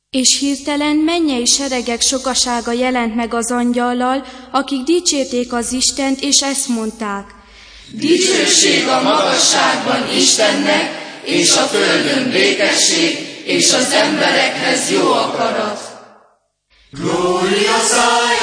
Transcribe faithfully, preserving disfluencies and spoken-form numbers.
És hirtelen mennyei seregek sokasága jelent meg az angyallal, akik dicsérték az Istent, és ezt mondták: Dicsőség a magasságban Istennek, és a földön békesség, és az emberekhez jó akarat. Gloria